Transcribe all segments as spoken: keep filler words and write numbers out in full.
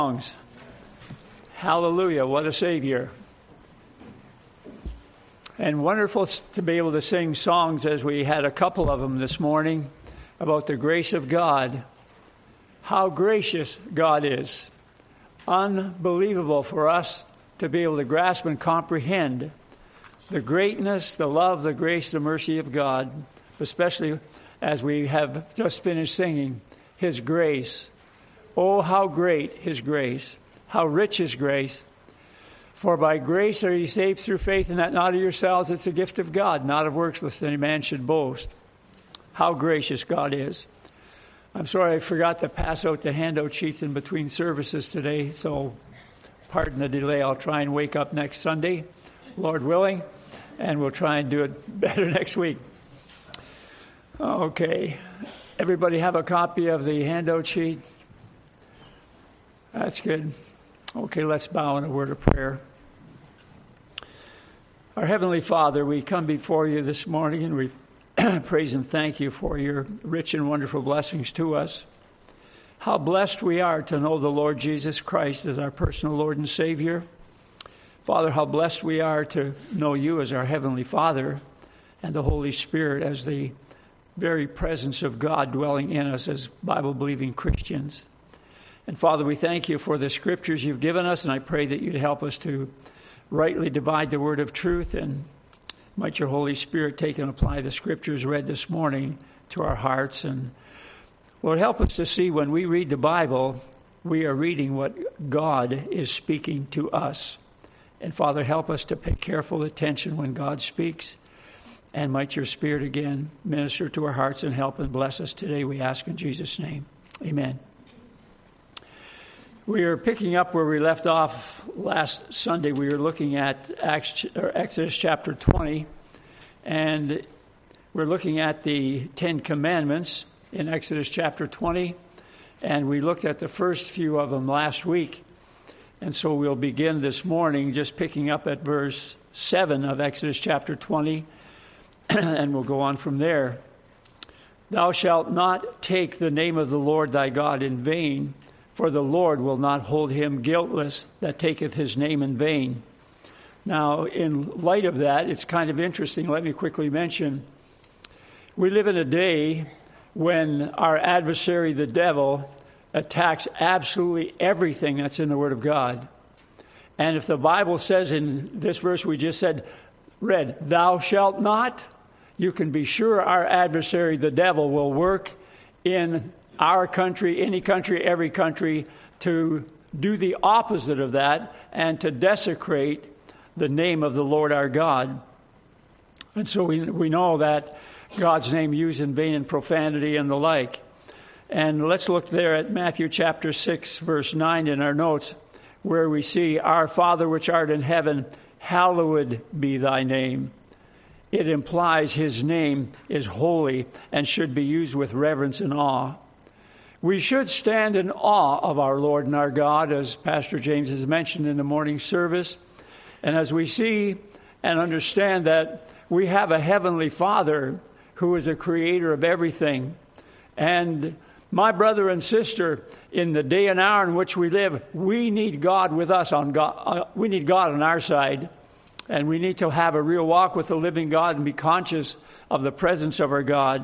Songs. Hallelujah, what a Savior. And wonderful to be able to sing songs as we had a couple of them this morning about the grace of God. How gracious God is. Unbelievable for us to be able to grasp and comprehend the greatness, the love, the grace, the mercy of God, especially as we have just finished singing His grace. Oh, how great His grace, how rich His grace. For by grace are ye saved through faith, and that not of yourselves, it's a gift of God, not of works, lest any man should boast. How gracious God is. I'm sorry I forgot to pass out the handout sheets in between services today, so pardon the delay. I'll try and wake up next Sunday, Lord willing, and we'll try and do it better next week. Okay. Everybody have a copy of the handout sheet? That's good. Okay, let's bow in a word of prayer. Our Heavenly Father, we come before you this morning and we praise and thank you for your rich and wonderful blessings to us. How blessed we are to know the Lord Jesus Christ as our personal Lord and Savior. Father, how blessed we are to know you as our Heavenly Father and the Holy Spirit as the very presence of God dwelling in us as Bible-believing Christians. And Father, we thank you for the scriptures you've given us, and I pray that you'd help us to rightly divide the word of truth, and might your Holy Spirit take and apply the scriptures read this morning to our hearts. And Lord, help us to see when we read the Bible, we are reading what God is speaking to us. And Father, help us to pay careful attention when God speaks, and might your Spirit again minister to our hearts and help and bless us today, we ask in Jesus' name. Amen. We are picking up where we left off last Sunday. We were looking at Acts, or Exodus chapter twenty, and we're looking at the Ten Commandments in Exodus chapter twenty, and we looked at the first few of them last week. And so we'll begin this morning just picking up at verse seven of Exodus chapter twenty, and we'll go on from there. Thou shalt not take the name of the Lord thy God in vain, for the Lord will not hold him guiltless that taketh his name in vain. Now, in light of that, it's kind of interesting. Let me quickly mention, we live in a day when our adversary, the devil, attacks absolutely everything that's in the Word of God. And if the Bible says in this verse we just said, read, thou shalt not, you can be sure our adversary, the devil, will work in our country, any country, every country, to do the opposite of that and to desecrate the name of the Lord our God. And so we we know that God's name used in vain and profanity and the like. And let's look there at Matthew chapter six, verse nine in our notes, where we see, Our Father which art in heaven, hallowed be thy name. It implies his name is holy and should be used with reverence and awe. We should stand in awe of our Lord and our God, as Pastor James has mentioned in the morning service. And as we see and understand that we have a heavenly Father who is a creator of everything. And my brother and sister, in the day and hour in which we live, we need God with us on God. Uh, we need God on our side. And we need to have a real walk with the living God and be conscious of the presence of our God.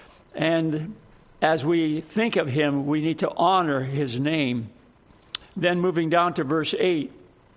And as we think of him, we need to honor his name. Then moving down to verse eight.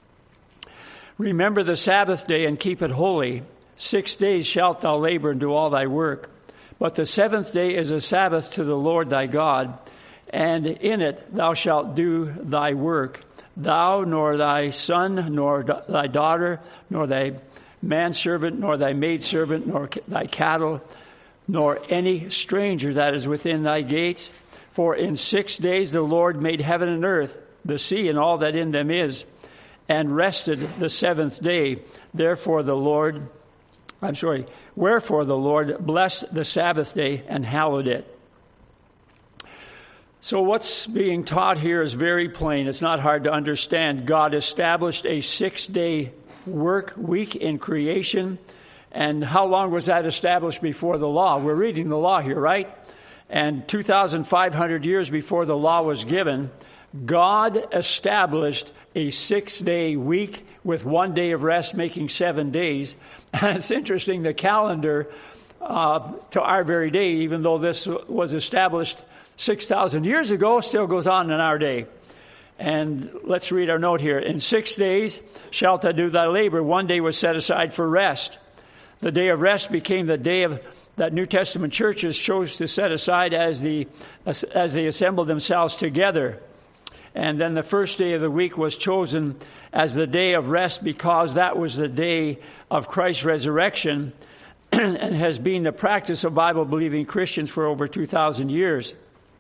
Remember the Sabbath day and keep it holy. Six days shalt thou labor and do all thy work. But the seventh day is a Sabbath to the Lord thy God. And in it thou shalt do thy work. Thou, nor thy son, nor thy daughter, nor thy manservant, nor thy maidservant, nor thy cattle, nor any stranger that is within thy gates. For in six days the Lord made heaven and earth, the sea and all that in them is, and rested the seventh day. Therefore the Lord, I'm sorry, wherefore the Lord blessed the Sabbath day and hallowed it. So what's being taught here is very plain. It's not hard to understand. God established a six-day work week in creation. And how long was that established before the law? We're reading the law here, right? And two thousand five hundred years before the law was given, God established a six-day week with one day of rest, making seven days. And it's interesting, the calendar uh, to our very day, even though this was established six thousand years ago, still goes on in our day. And let's read our note here. In six days shalt thou do thy labor. One day was set aside for rest. The day of rest became the day of that New Testament churches chose to set aside as the as, as they assembled themselves together. And then the first day of the week was chosen as the day of rest because that was the day of Christ's resurrection and has been the practice of Bible-believing Christians for over two thousand years.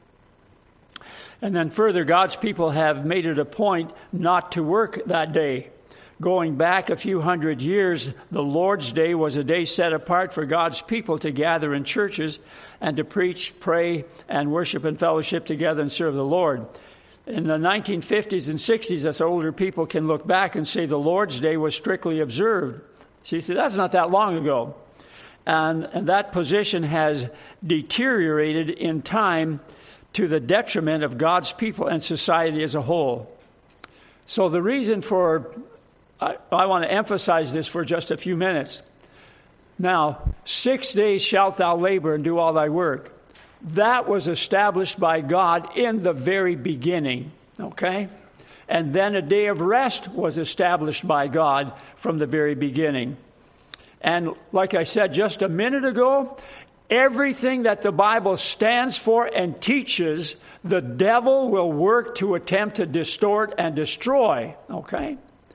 And then further, God's people have made it a point not to work that day. Going back a few hundred years, the Lord's Day was a day set apart for God's people to gather in churches and to preach, pray, and worship and fellowship together and serve the Lord. In the nineteen fifties and sixties, us older people can look back and say the Lord's Day was strictly observed. See, see that's not that long ago. And, and that position has deteriorated in time to the detriment of God's people and society as a whole. So the reason for, I, I want to emphasize this for just a few minutes. Now, six days shalt thou labor and do all thy work. That was established by God in the very beginning, okay? And then a day of rest was established by God from the very beginning. And like I said just a minute ago, everything that the Bible stands for and teaches, the devil will work to attempt to distort and destroy, okay?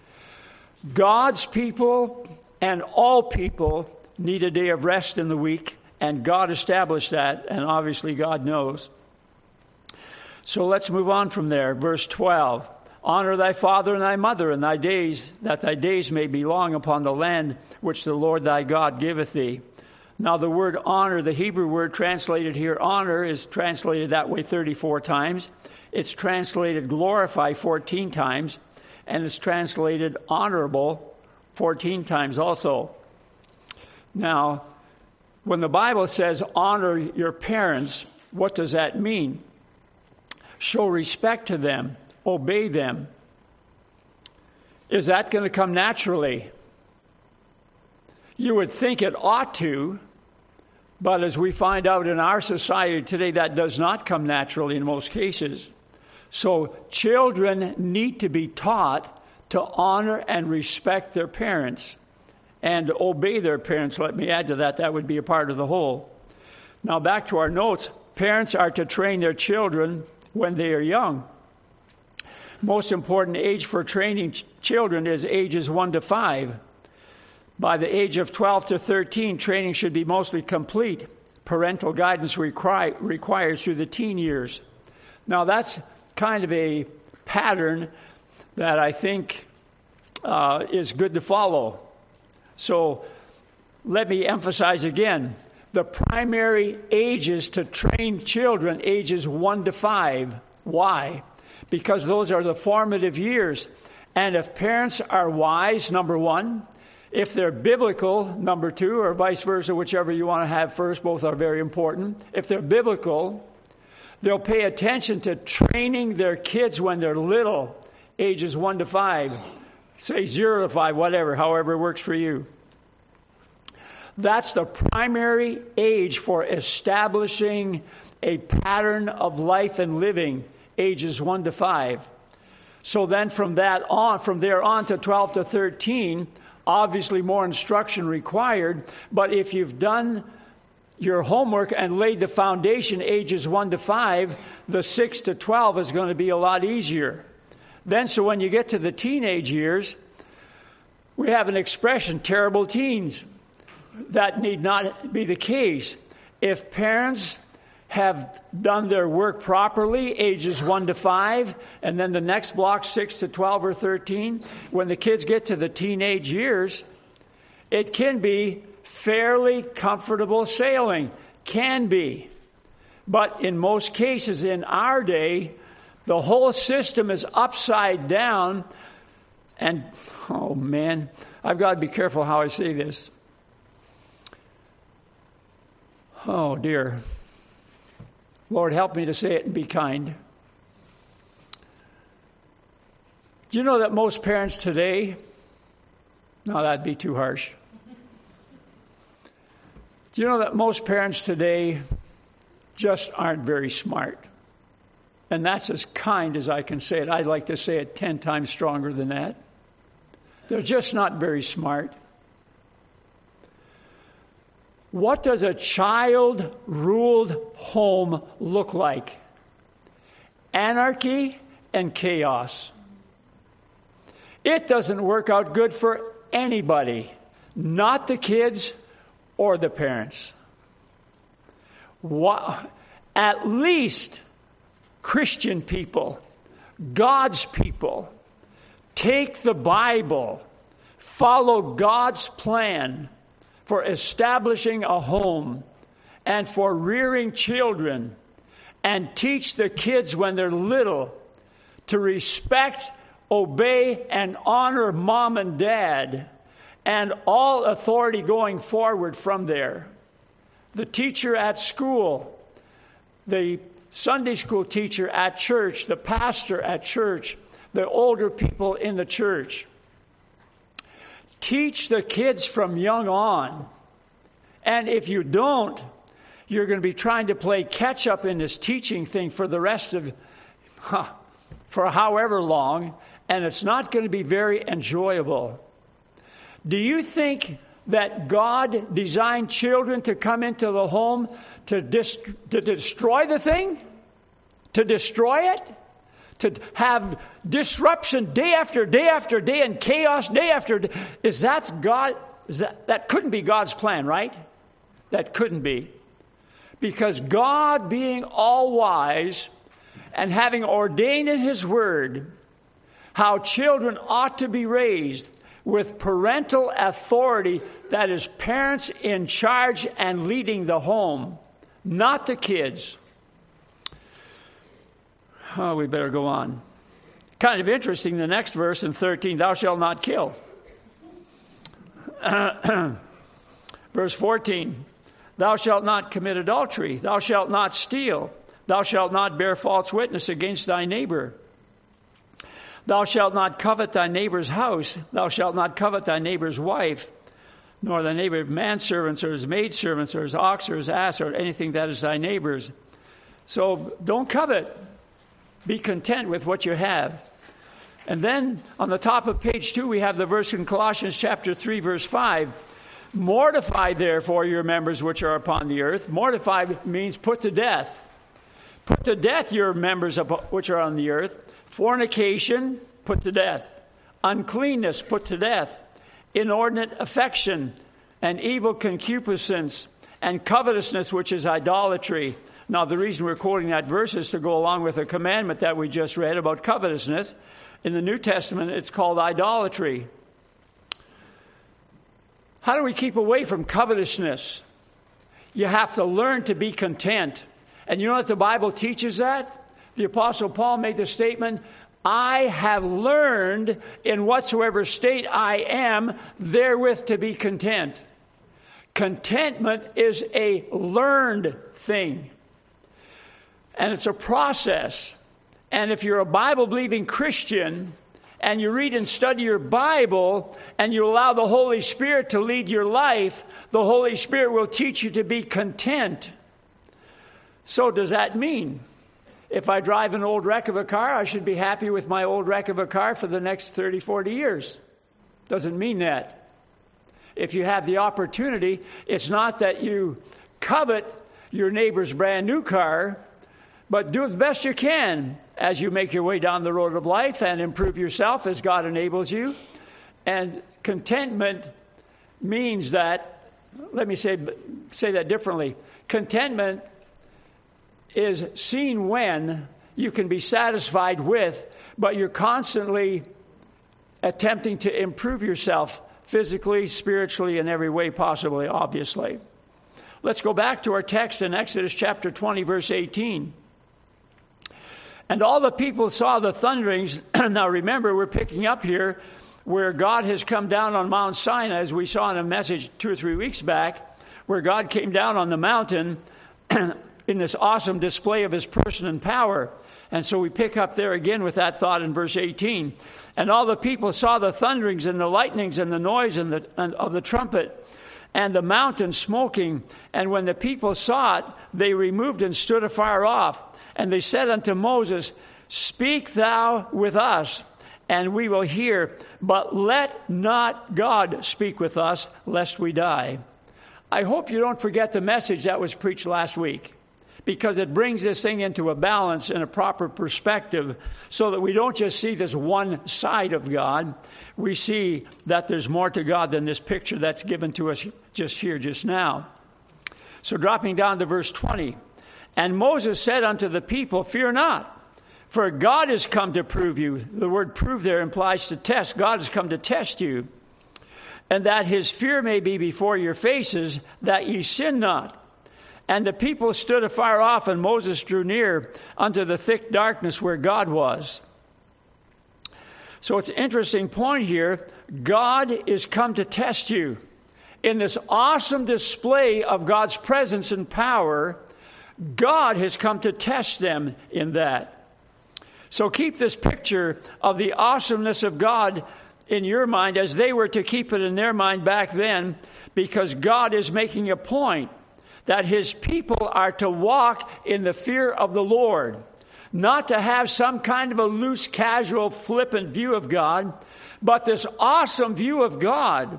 God's people and all people need a day of rest in the week. And God established that, and obviously God knows. So let's move on from there. Verse twelve. Honor thy father and thy mother, and thy days, that thy days may be long upon the land which the Lord thy God giveth thee. Now the word honor, the Hebrew word translated here, honor, is translated that way thirty-four times. It's translated glorify fourteen times, and it's translated honorable fourteen times also. Now, when the Bible says honor your parents, what does that mean? Show respect to them. Obey them. Is that going to come naturally? You would think it ought to, but as we find out in our society today, that does not come naturally in most cases. So children need to be taught to honor and respect their parents and obey their parents. Let me add to that, that would be a part of the whole. Now back to our notes. Parents are to train their children when they are young. Most important age for training ch- children is ages one to five. By the age of twelve to thirteen, training should be mostly complete. Parental guidance require, required through the teen years. Now that's kind of a pattern that I think uh, is good to follow. So let me emphasize again, the primary ages to train children, ages one to five. Why? Because those are the formative years. And if parents are wise, number one, if they're biblical, number two, or vice versa, whichever you want to have first, both are very important. If they're biblical, they'll pay attention to training their kids when they're little, ages one to five. Say zero to five, whatever, however it works for you. That's the primary age for establishing a pattern of life and living, ages one to five. So then from that on, from there on to twelve to thirteen, obviously more instruction required. But if you've done your homework and laid the foundation, ages one to five, the six to twelve is going to be a lot easier. Then, so when you get to the teenage years, we have an expression, terrible teens. That need not be the case. If parents have done their work properly, ages one to five, and then the next block, six to twelve or thirteen, when the kids get to the teenage years, it can be fairly comfortable sailing. Can be. But in most cases in our day, the whole system is upside down. And, oh man, I've got to be careful how I say this. Oh dear. Lord, help me to say it and be kind. Do you know that most parents today, no, that'd be too harsh. Do you know that most parents today just aren't very smart? And that's as kind as I can say it. I'd like to say it ten times stronger than that. They're just not very smart. What does a child-ruled home look like? Anarchy and chaos. It doesn't work out good for anybody, not the kids or the parents. What, at least Christian people, God's people, take the Bible, follow God's plan for establishing a home and for rearing children, and teach the kids when they're little to respect, obey, and honor mom and dad, and all authority going forward from there. The teacher at school, the Sunday school teacher at church, the pastor at church, the older people in the church. Teach the kids from young on. And if you don't, you're going to be trying to play catch up in this teaching thing for the rest of, huh, for however long, and it's not going to be very enjoyable. Do you think that God designed children to come into the home to, dis- to destroy the thing? To destroy it? To have disruption day after day after day and chaos day after day? Is that God? Is that, that couldn't be God's plan, right? That couldn't be. Because God, being all-wise and having ordained in His Word how children ought to be raised with parental authority, that is, parents in charge and leading the home, not the kids. Oh, we better go on. Kind of interesting, the next verse in thirteen, thou shalt not kill. Verse fourteen, thou shalt not commit adultery, thou shalt not steal, thou shalt not bear false witness against thy neighbor. Thou shalt not covet thy neighbor's house, thou shalt not covet thy neighbor's wife, nor thy neighbor's manservants or his maidservants or his ox or his ass or anything that is thy neighbor's. So don't covet. Be content with what you have. And then on the top of page two, we have the verse in Colossians chapter three, verse five. Mortify therefore your members which are upon the earth. Mortify means put to death. Put to death your members which are on the earth. Fornication, put to death. Uncleanness, put to death. Inordinate affection and evil concupiscence and covetousness, which is idolatry. Now, the reason we're quoting that verse is to go along with a commandment that we just read about covetousness. In the New Testament, it's called idolatry. How do we keep away from covetousness? You have to learn to be content. And you know what the Bible teaches that? The Apostle Paul made the statement, I have learned in whatsoever state I am, therewith to be content. Contentment is a learned thing. And it's a process. And if you're a Bible-believing Christian and you read and study your Bible and you allow the Holy Spirit to lead your life, the Holy Spirit will teach you to be content. So does that mean if I drive an old wreck of a car, I should be happy with my old wreck of a car for the next thirty, forty years? Doesn't mean that. If you have the opportunity, it's not that you covet your neighbor's brand new car, but do the best you can as you make your way down the road of life and improve yourself as God enables you. And contentment means that, let me say, say that differently. Contentment is seen when you can be satisfied with, but you're constantly attempting to improve yourself physically, spiritually, in every way possibly, obviously. Let's go back to our text in Exodus chapter twenty, verse eighteen. And all the people saw the thunderings. Now remember, we're picking up here where God has come down on Mount Sinai, as we saw in a message two or three weeks back, where God came down on the mountain in this awesome display of His person and power. And so we pick up there again with that thought in verse eighteen. And all the people saw the thunderings and the lightnings and the noise and the, and of the trumpet and the mountain smoking. And when the people saw it, they removed and stood afar off. And they said unto Moses, Speak thou with us, and we will hear, but let not God speak with us, lest we die. I hope you don't forget the message that was preached last week, because it brings this thing into a balance and a proper perspective so that we don't just see this one side of God. We see that there's more to God than this picture that's given to us just here, just now. So dropping down to verse twenty. And Moses said unto the people, Fear not, for God is come to prove you. The word prove there implies to test. God has come to test you. And that his fear may be before your faces, that ye sin not. And the people stood afar off, and Moses drew near unto the thick darkness where God was. So it's an interesting point here. God is come to test you. In this awesome display of God's presence and power, God has come to test them in that. So keep this picture of the awesomeness of God in your mind as they were to keep it in their mind back then, because God is making a point that his people are to walk in the fear of the Lord, not to have some kind of a loose, casual, flippant view of God, but this awesome view of God.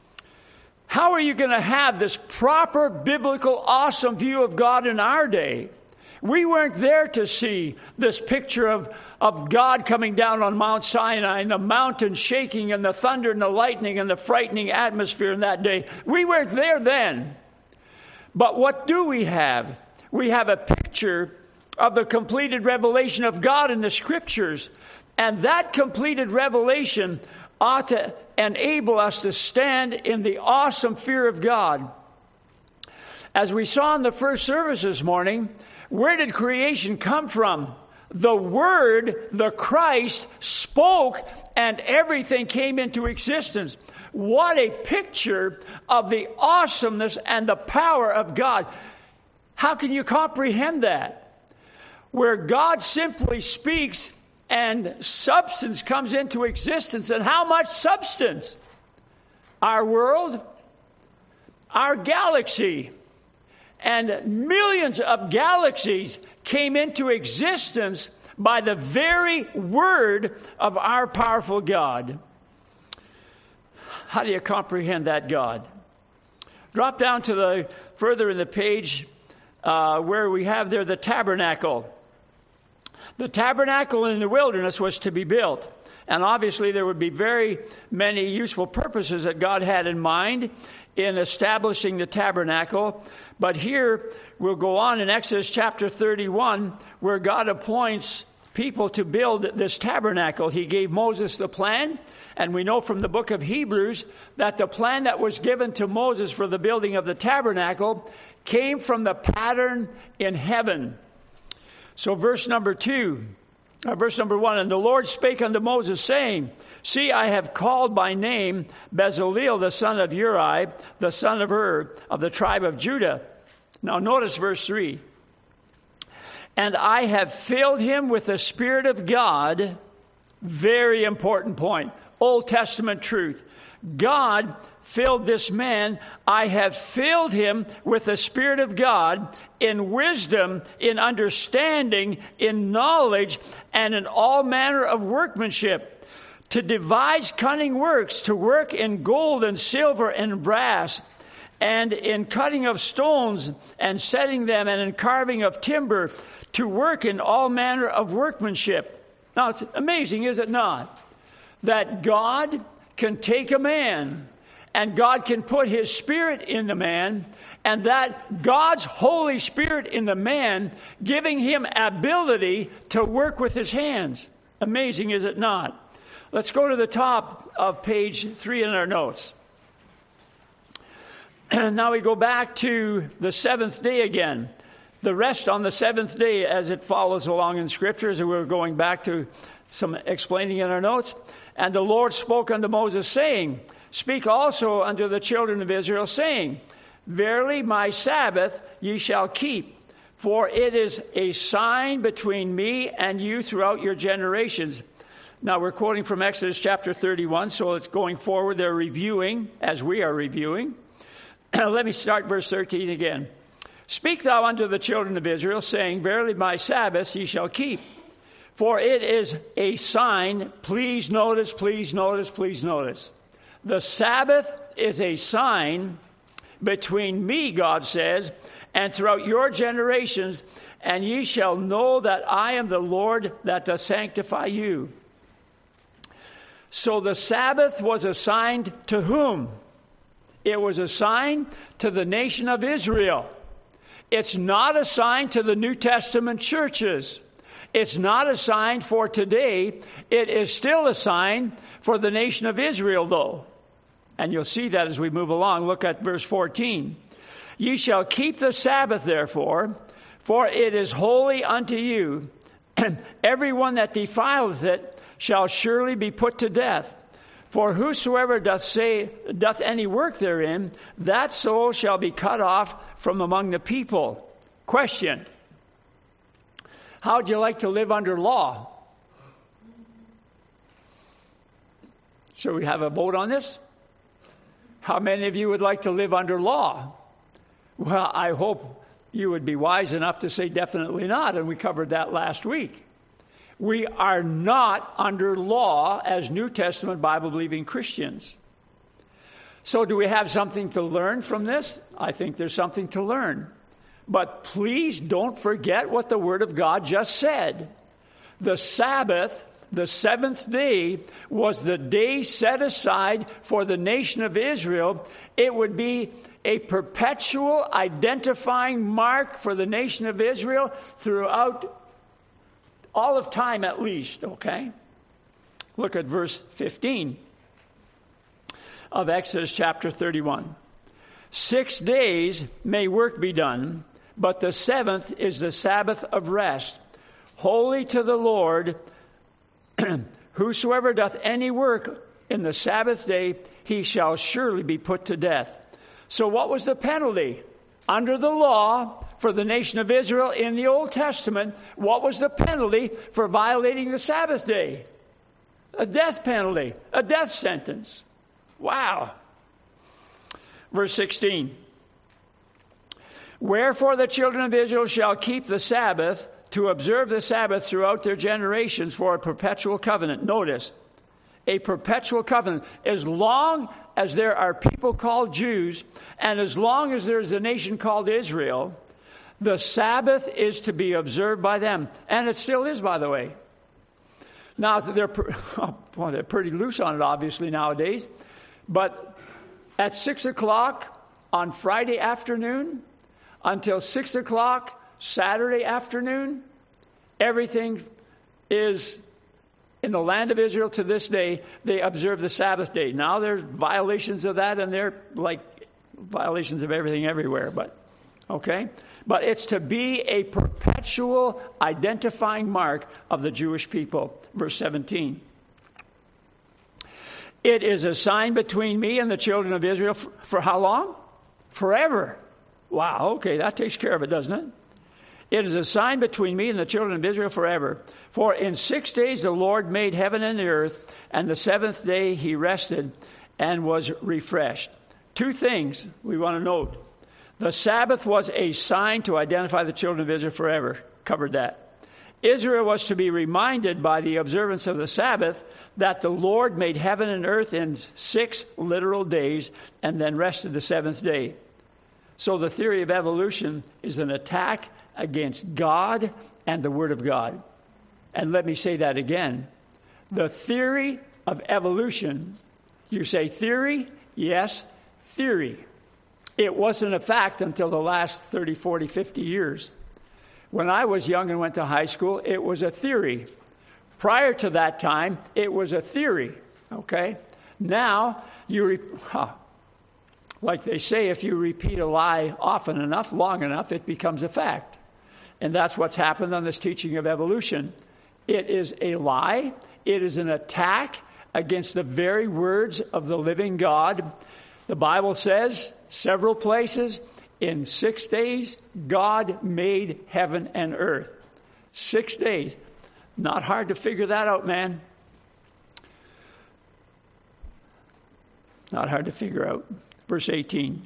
How are you going to have this proper, biblical, awesome view of God in our day? We weren't there to see this picture of, of God coming down on Mount Sinai and the mountain shaking and the thunder and the lightning and the frightening atmosphere in that day. We weren't there then. But what do we have? We have a picture of the completed revelation of God in the Scriptures. And that completed revelation ought to enable us to stand in the awesome fear of God. As we saw in the first service this morning, where did creation come from? The Word, the Christ, spoke and everything came into existence. What a picture of the awesomeness and the power of God. How can you comprehend that? Where God simply speaks and substance comes into existence. And how much substance? Our world, our galaxy, and millions of galaxies came into existence by the very word of our powerful God. How do you comprehend that God? Drop down to the further in the page uh, where we have there the tabernacle. The tabernacle in the wilderness was to be built. And obviously there would be very many useful purposes that God had in mind in establishing the tabernacle. But here we'll go on in Exodus chapter thirty-one, where God appoints people to build this tabernacle. He gave Moses the plan, and we know from the book of Hebrews that the plan that was given to Moses for the building of the tabernacle came from the pattern in heaven. So verse number two, uh, verse number one, and the Lord spake unto Moses, saying, See, I have called by name Bezaleel, the son of Uri, the son of Ur, of the tribe of Judah. Now notice verse three. And I have filled him with the Spirit of God. Very important point. Old Testament truth. God filled this man. I have filled him with the Spirit of God in wisdom, in understanding, in knowledge, and in all manner of workmanship, to devise cunning works, to work in gold and silver and brass, and in cutting of stones and setting them, and in carving of timber, to work in all manner of workmanship. Now, it's amazing, is it not? That God can take a man and God can put his Spirit in the man, and that God's Holy Spirit in the man, giving him ability to work with his hands. Amazing, is it not? Let's go to the top of page three in our notes. Now we go back to the seventh day again. The rest on the seventh day, as it follows along in Scripture, as we're going back to some explaining in our notes. And the Lord spoke unto Moses, saying, Speak also unto the children of Israel, saying, Verily my Sabbath ye shall keep. For it is a sign between me and you throughout your generations. Now we're quoting from Exodus chapter thirty-one, so it's going forward. They're reviewing as we are reviewing. Let me start verse thirteen again. Speak thou unto the children of Israel, saying, Verily my Sabbaths ye shall keep. For it is a sign. Please notice, please notice, please notice. The Sabbath is a sign between me, God says, and throughout your generations, and ye shall know that I am the Lord that doth sanctify you. So the Sabbath was assigned to whom? It was assigned to the nation of Israel. It's not assigned to the New Testament churches. It's not assigned for today. It is still assigned for the nation of Israel, though. And you'll see that as we move along. Look at verse fourteen. Ye shall keep the Sabbath, therefore, for it is holy unto you. Every one that defileth it shall surely be put to death. For whosoever doth say doth any work therein, that soul shall be cut off from among the people. Question. How would you like to live under law? Shall we have a vote on this? How many of you would like to live under law? Well, I hope you would be wise enough to say definitely not, and we covered that last week. We are not under law as New Testament Bible-believing Christians. So do we have something to learn from this? I think there's something to learn. But please don't forget what the Word of God just said. The Sabbath, the seventh day, was the day set aside for the nation of Israel. It would be a perpetual identifying mark for the nation of Israel throughout all of time at least, okay? Look at verse fifteen of Exodus chapter thirty-one. Six days may work be done, but the seventh is the Sabbath of rest, holy to the Lord. Whosoever doth any work in the Sabbath day, he shall surely be put to death. So what was the penalty? Under the law for the nation of Israel in the Old Testament, what was the penalty for violating the Sabbath day? A death penalty, a death sentence. Wow. Verse sixteen. Wherefore the children of Israel shall keep the Sabbath, to observe the Sabbath throughout their generations for a perpetual covenant. Notice, a perpetual covenant. As long as there are people called Jews, and as long as there's a nation called Israel, the Sabbath is to be observed by them. And it still is, by the way. Now, they're, well, they're pretty loose on it, obviously, nowadays. But at six o'clock on Friday afternoon until six o'clock Saturday afternoon, everything is in the land of Israel to this day. They observe the Sabbath day. Now there's violations of that, and they're like violations of everything everywhere. But okay, but it's to be a perpetual identifying mark of the Jewish people. Verse seventeen. It is a sign between me and the children of Israel for, for how long? Forever. Wow. Okay, that takes care of it, doesn't it? It is a sign between me and the children of Israel forever. For in six days the Lord made heaven and the earth, and the seventh day he rested and was refreshed. Two things we want to note. The Sabbath was a sign to identify the children of Israel forever. Covered that. Israel was to be reminded by the observance of the Sabbath that the Lord made heaven and earth in six literal days and then rested the seventh day. So the theory of evolution is an attack against God and the Word of God. And let me say that again. The theory of evolution, you say theory? Yes, theory. It wasn't a fact until the last thirty, forty, fifty years. When I was young and went to high school, it was a theory. Prior to that time, it was a theory. Okay? Now, you, re- huh. like they say, if you repeat a lie often enough, long enough, it becomes a fact. And that's what's happened on this teaching of evolution. It is a lie. It is an attack against the very words of the living God. The Bible says, several places, In six days, God made heaven and earth. Six days. Not hard to figure that out, man. Not hard to figure out. Verse eighteen.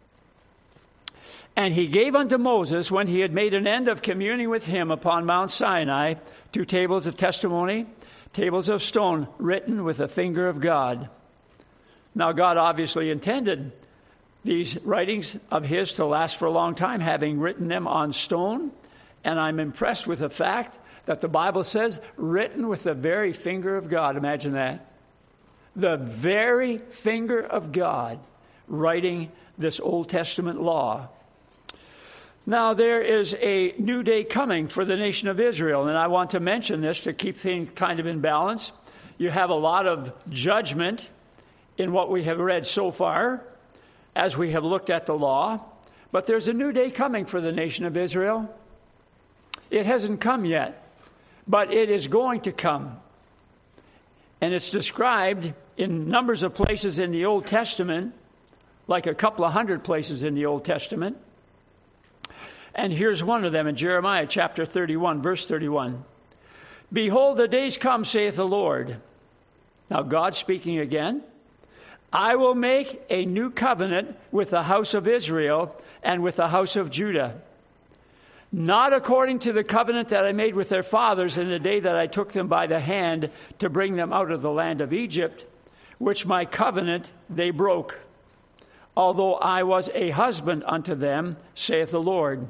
And he gave unto Moses, when he had made an end of communing with him upon Mount Sinai, two tables of testimony, tables of stone written with the finger of God. Now God obviously intended these writings of his to last for a long time, having written them on stone. And I'm impressed with the fact that the Bible says, written with the very finger of God. Imagine that. The very finger of God writing this Old Testament law. Now, there is a new day coming for the nation of Israel, and I want to mention this to keep things kind of in balance. You have a lot of judgment in what we have read so far as we have looked at the law, but there's a new day coming for the nation of Israel. It hasn't come yet, but it is going to come. And it's described in numbers of places in the Old Testament, like a couple of hundred places in the Old Testament. And here's one of them in Jeremiah chapter thirty-one, verse thirty-one. Behold, the days come, saith the Lord. Now God speaking again. I will make a new covenant with the house of Israel and with the house of Judah. Not according to the covenant that I made with their fathers in the day that I took them by the hand to bring them out of the land of Egypt, which my covenant they broke, although I was a husband unto them, saith the Lord.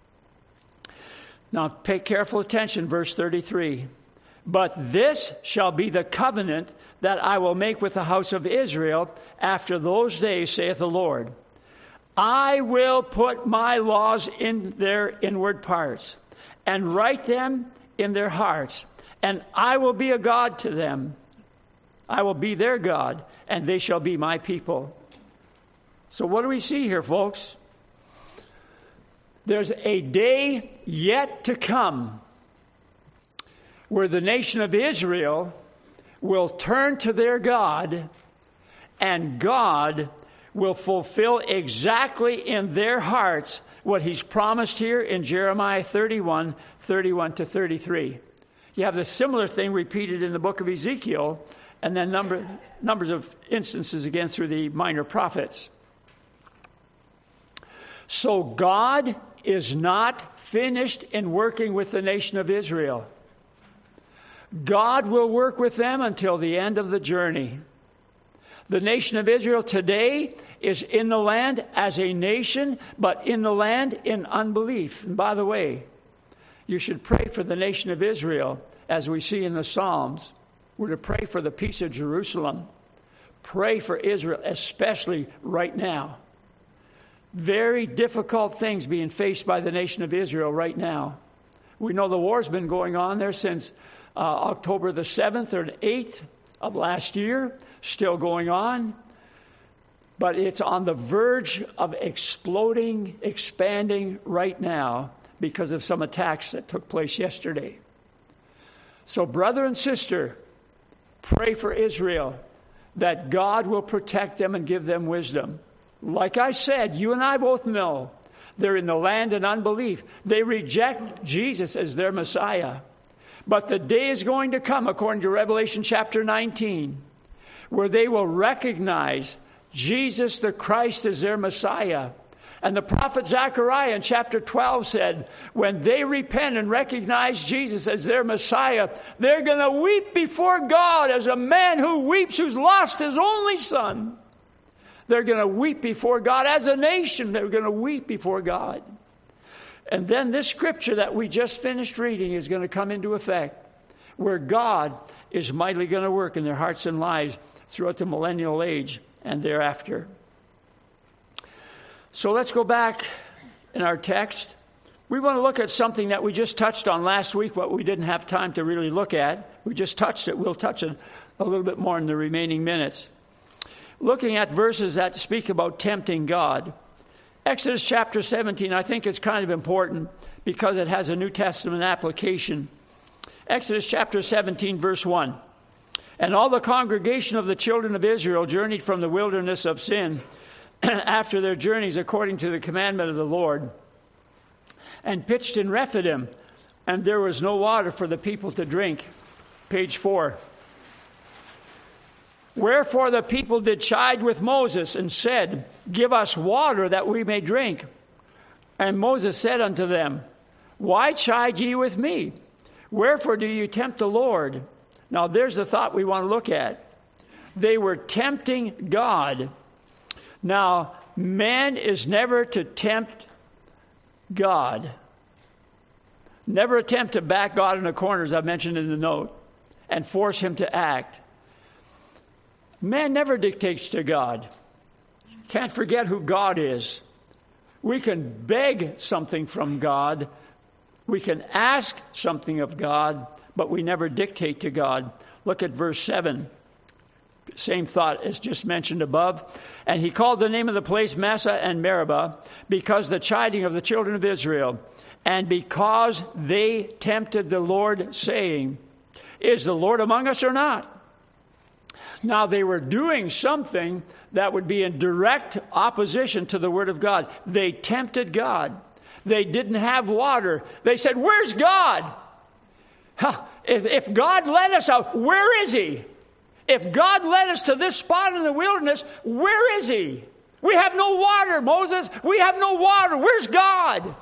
Now pay careful attention, verse thirty-three. But this shall be the covenant that I will make with the house of Israel after those days, saith the Lord. I will put my laws in their inward parts and write them in their hearts, and I will be a God to them. I will be their God, and they shall be my people. So what do we see here, folks? There's a day yet to come where the nation of Israel will turn to their God, and God will fulfill exactly in their hearts what he's promised here in Jeremiah thirty-one, thirty-one to thirty-three. You have the similar thing repeated in the book of Ezekiel, and then number, numbers of instances again through the minor prophets. So God is not finished in working with the nation of Israel. God will work with them until the end of the journey. The nation of Israel today is in the land as a nation, but in the land in unbelief. And by the way, you should pray for the nation of Israel, as we see in the Psalms. We're to pray for the peace of Jerusalem. Pray for Israel, especially right now. Very difficult things being faced by the nation of Israel right now. We know the war's been going on there since uh, October the seventh or the eighth of last year, still going on. But it's on the verge of exploding, expanding right now because of some attacks that took place yesterday. So brother and sister, pray for Israel that God will protect them and give them wisdom. Like I said, you and I both know they're in the land in unbelief. They reject Jesus as their Messiah. But the day is going to come, according to Revelation chapter nineteen, where they will recognize Jesus the Christ as their Messiah. And the prophet Zechariah in chapter twelve said, when they repent and recognize Jesus as their Messiah, they're going to weep before God as a man who weeps who's lost his only son. They're going to weep before God as a nation. They're going to weep before God. And then this scripture that we just finished reading is going to come into effect, where God is mightily going to work in their hearts and lives throughout the millennial age and thereafter. So let's go back in our text. We want to look at something that we just touched on last week, but we didn't have time to really look at. We just touched it. We'll touch it a little bit more in the remaining minutes. Looking at verses that speak about tempting God. Exodus chapter seventeen, I think it's kind of important because it has a New Testament application. Exodus chapter seventeen, verse one. And all the congregation of the children of Israel journeyed from the wilderness of Sin after their journeys according to the commandment of the Lord, and pitched in Rephidim, and there was no water for the people to drink. Page four. Wherefore the people did chide with Moses, and said, Give us water that we may drink. And Moses said unto them, Why chide ye with me? Wherefore do you tempt the Lord? Now there's the thought we want to look at. They were tempting God. Now, man is never to tempt God. Never attempt to back God in a corner, as I mentioned in the note, and force him to act. Man never dictates to God. Can't forget who God is. We can beg something from God. We can ask something of God, but we never dictate to God. Look at verse seven. Same thought as just mentioned above. And he called the name of the place Massah and Meribah, because the chiding of the children of Israel, and because they tempted the Lord, saying, Is the Lord among us or not? Now they were doing something that would be in direct opposition to the Word of God. They tempted God. They didn't have water. They said, Where's God? Huh, if, if God led us out, where is He? If God led us to this spot in the wilderness, where is He? We have no water, Moses. We have no water. Where's God?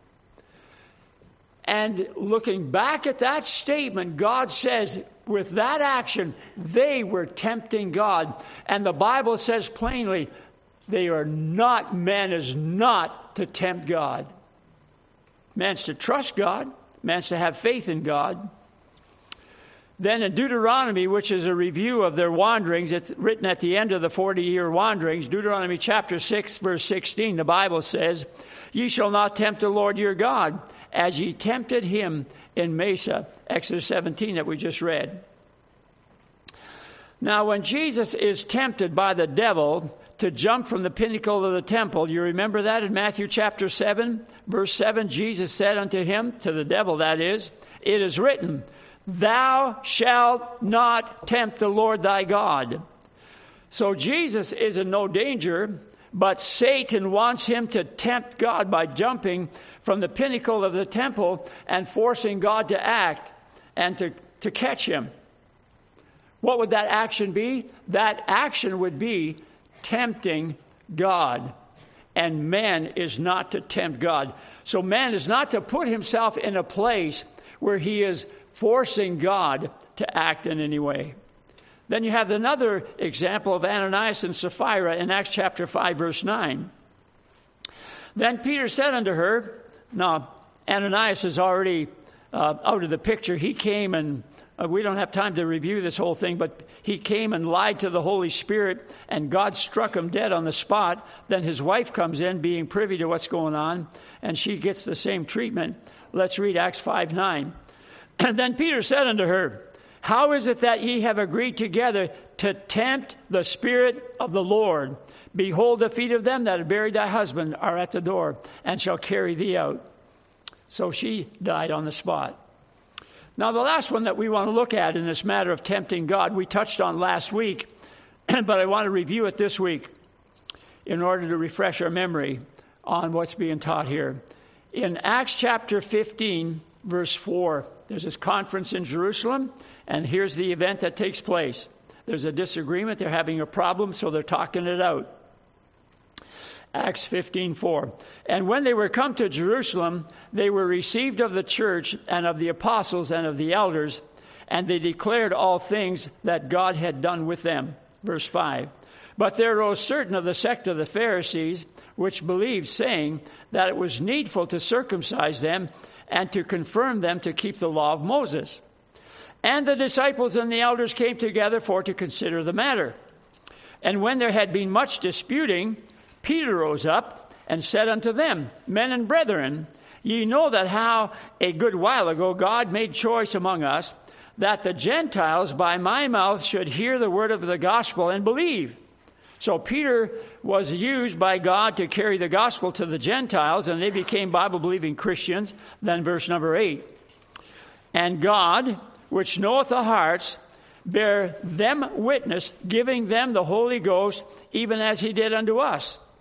And looking back at that statement, God says, with that action, they were tempting God. And the Bible says plainly, they are not, man is not to tempt God. Man's to trust God. Man's to have faith in God. Then in Deuteronomy, which is a review of their wanderings, it's written at the end of the forty-year wanderings, Deuteronomy chapter six, verse sixteen, the Bible says, Ye shall not tempt the Lord your God, as ye tempted him in Mesa, Exodus seventeen that we just read. Now, when Jesus is tempted by the devil to jump from the pinnacle of the temple, you remember that in Matthew chapter seven, verse seven, Jesus said unto him, to the devil that is, It is written, Thou shalt not tempt the Lord thy God. So Jesus is in no danger, but Satan wants him to tempt God by jumping from the pinnacle of the temple and forcing God to act and to, to catch him. What would that action be? That action would be tempting God. And man is not to tempt God. So man is not to put himself in a place where he is forcing God to act in any way. Then you have another example of Ananias and Sapphira in Acts chapter five, verse nine. Then Peter said unto her, now Ananias is already uh, out of the picture. He came and, uh, we don't have time to review this whole thing, but he came and lied to the Holy Spirit, and God struck him dead on the spot. Then his wife comes in, being privy to what's going on, and she gets the same treatment. Let's read Acts five nine. And then Peter said unto her, How is it that ye have agreed together to tempt the Spirit of the Lord? Behold, the feet of them that have buried thy husband are at the door, and shall carry thee out. So she died on the spot. Now, the last one that we want to look at in this matter of tempting God, we touched on last week, but I want to review it this week in order to refresh our memory on what's being taught here. In Acts chapter fifteen, verse four, there's this conference in Jerusalem, and here's the event that takes place. There's a disagreement. They're having a problem, so they're talking it out. Acts fifteen four. And when they were come to Jerusalem, they were received of the church and of the apostles and of the elders, and they declared all things that God had done with them. Verse five. But there arose certain of the sect of the Pharisees, which believed, saying that it was needful to circumcise them and to confirm them to keep the law of Moses. And the disciples and the elders came together for to consider the matter. And when there had been much disputing, Peter rose up and said unto them, Men and brethren, ye know that how a good while ago God made choice among us, that the Gentiles by my mouth should hear the word of the gospel and believe. So Peter was used by God to carry the gospel to the Gentiles, and they became Bible-believing Christians. Then verse number eight. And God, which knoweth the hearts, bear them witness, giving them the Holy Ghost, even as he did unto us.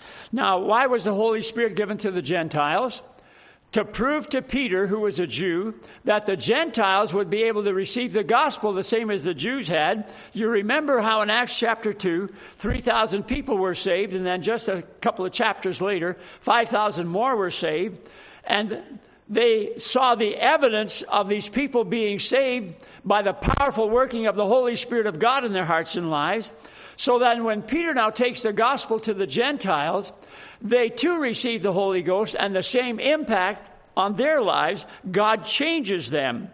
Now, why was the Holy Spirit given to the Gentiles? To prove to Peter, who was a Jew, that the Gentiles would be able to receive the gospel the same as the Jews had. You remember how in Acts chapter two, three thousand people were saved, and then just a couple of chapters later, five thousand more were saved. And they saw the evidence of these people being saved by the powerful working of the Holy Spirit of God in their hearts and lives. So then when Peter now takes the gospel to the Gentiles, they too receive the Holy Ghost and the same impact on their lives. God changes them.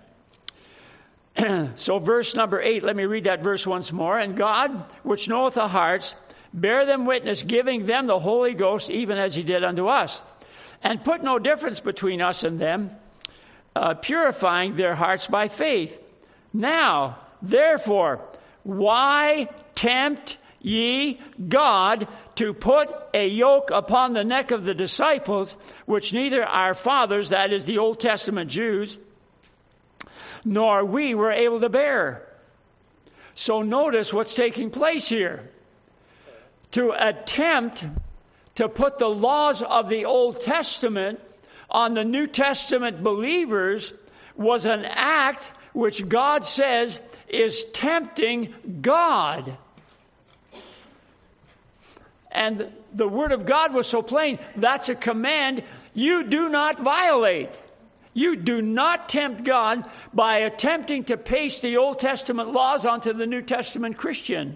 So verse number eight, let me read that verse once more. And God, which knoweth the hearts, bear them witness, giving them the Holy Ghost, even as he did unto us. And put no difference between us and them, uh, purifying their hearts by faith. Now, therefore, why tempt ye God to put a yoke upon the neck of the disciples, which neither our fathers, that is the Old Testament Jews, nor we were able to bear? So notice what's taking place here. To attempt to put the laws of the Old Testament on the New Testament believers was an act which God says is tempting God. And the Word of God was so plain, that's a command you do not violate. You do not tempt God by attempting to paste the Old Testament laws onto the New Testament Christian.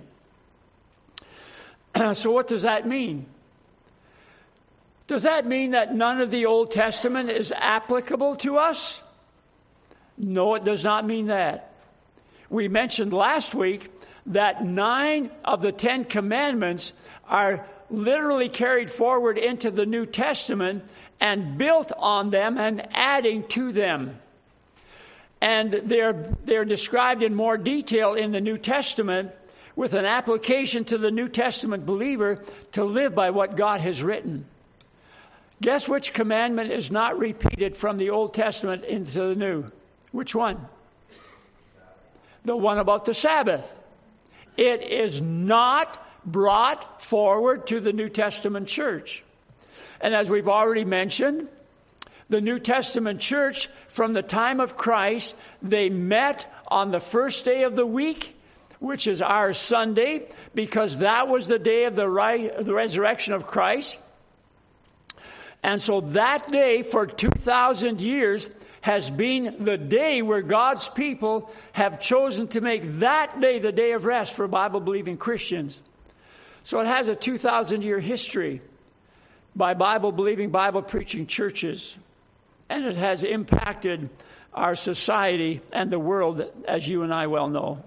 So what does that mean? Does that mean that none of the Old Testament is applicable to us? No, it does not mean that. We mentioned last week that nine of the Ten Commandments are literally carried forward into the New Testament and built on them and adding to them. And they're, they're described in more detail in the New Testament with an application to the New Testament believer to live by what God has written. Guess which commandment is not repeated from the Old Testament into the New? Which one? The one about the Sabbath. It is not brought forward to the New Testament church. And as we've already mentioned, the New Testament church, from the time of Christ, they met on the first day of the week, which is our Sunday, because that was the day of the, ri- the resurrection of Christ. And so that day for two thousand years has been the day where God's people have chosen to make that day the day of rest for Bible-believing Christians. So it has a two thousand year history by Bible-believing, Bible-preaching churches. And it has impacted our society and the world, as you and I well know.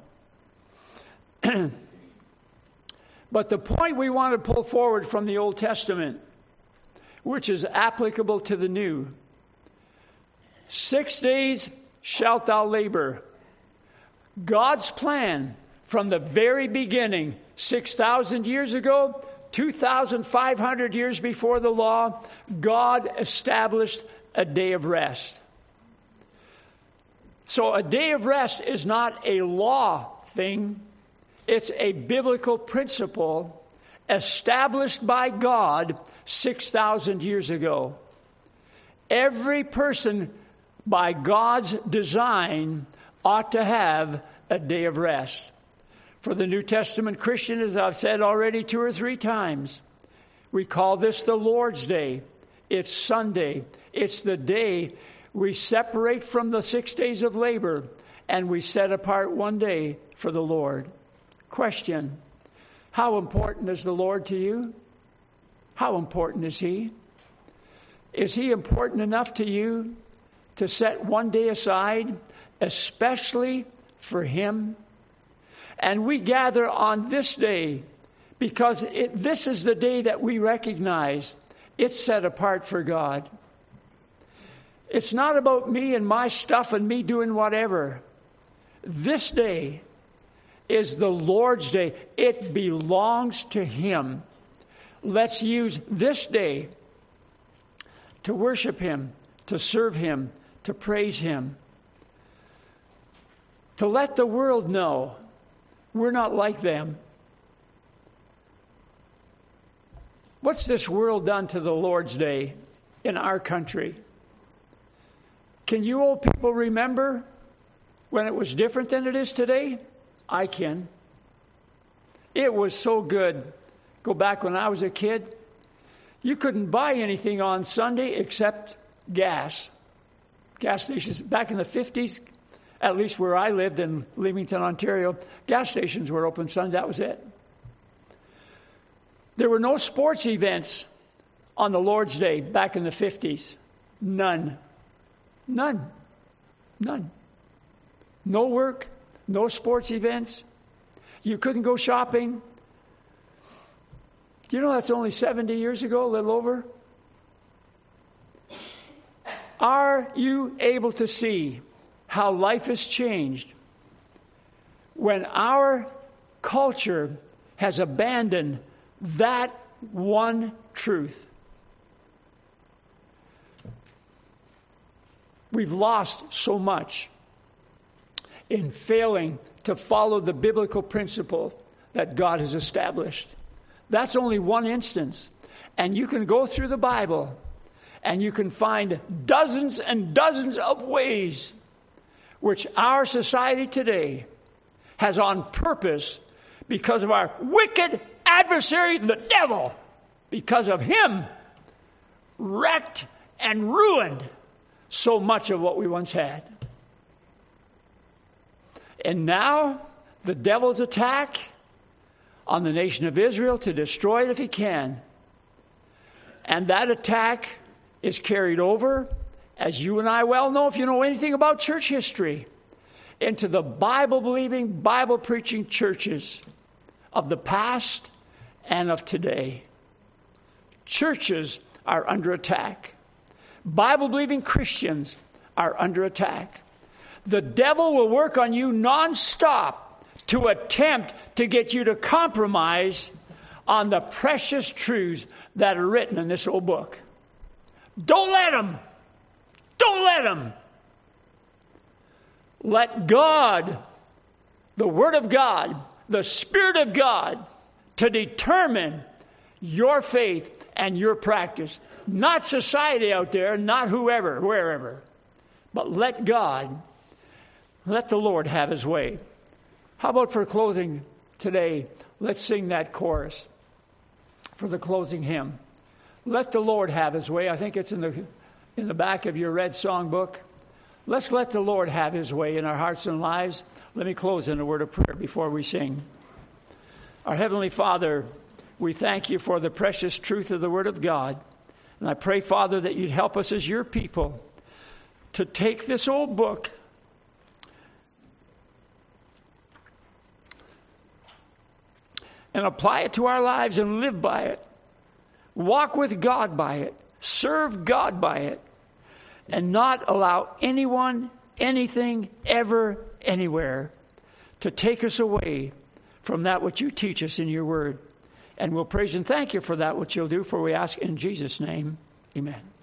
But the point we want to pull forward from the Old Testament, which is applicable to the New. Six days shalt thou labor. God's plan from the very beginning, six thousand years ago, two thousand five hundred years before the law, God established a day of rest. So a day of rest is not a law thing. It's a biblical principle established by God six thousand years ago. Every person, by God's design, ought to have a day of rest. For the New Testament Christian, as I've said already two or three times, we call this the Lord's Day. It's Sunday. It's the day we separate from the six days of labor and we set apart one day for the Lord. Question: how important is the Lord to you? How important is He? Is He important enough to you to set one day aside, especially for Him? And we gather on this day because it, this is the day that we recognize it's set apart for God. It's not about me and my stuff and me doing whatever. This day is the Lord's day. It belongs to Him. Let's use this day to worship Him, to serve Him, to praise Him, to let the world know we're not like them. What's this world done to the Lord's Day in our country? Can you old people remember when it was different than it is today? I can. It was so good. Go back when I was a kid. You couldn't buy anything on Sunday except gas. Gas stations. Back in the fifties, at least where I lived in Leamington, Ontario, gas stations were open Sunday. That was it. There were no sports events on the Lord's Day back in the fifties. None. None. None. No work, no sports events. You couldn't go shopping. Do you know that's only seventy years ago, a little over? Are you able to see how life has changed when our culture has abandoned that one truth? We've lost so much in failing to follow the biblical principle that God has established. That's only one instance. And you can go through the Bible and you can find dozens and dozens of ways which our society today has on purpose, because of our wicked adversary, the devil, because of him, wrecked and ruined so much of what we once had. And now the devil's attack on the nation of Israel to destroy it if he can. And that attack is carried over, as you and I well know if you know anything about church history, into the Bible-believing, Bible-preaching churches of the past and of today. Churches are under attack. Bible-believing Christians are under attack. The devil will work on you nonstop to attempt to get you to compromise on the precious truths that are written in this old book. Don't let him. Don't let him. Let God, the Word of God, the Spirit of God, to determine your faith and your practice. Not society out there, not whoever, wherever. But let God, let the Lord have His way. How about for closing today, let's sing that chorus for the closing hymn. Let the Lord have His way. I think it's in the in the back of your red songbook. Let's let the Lord have His way in our hearts and lives. Let me close in a word of prayer before we sing. Our Heavenly Father, we thank You for the precious truth of the Word of God. And I pray, Father, that You'd help us as Your people to take this old book and apply it to our lives and live by it. Walk with God by it. Serve God by it. And not allow anyone, anything, ever, anywhere to take us away from that which You teach us in Your Word. And we'll praise and thank You for that which You'll do, for we ask in Jesus' name. Amen.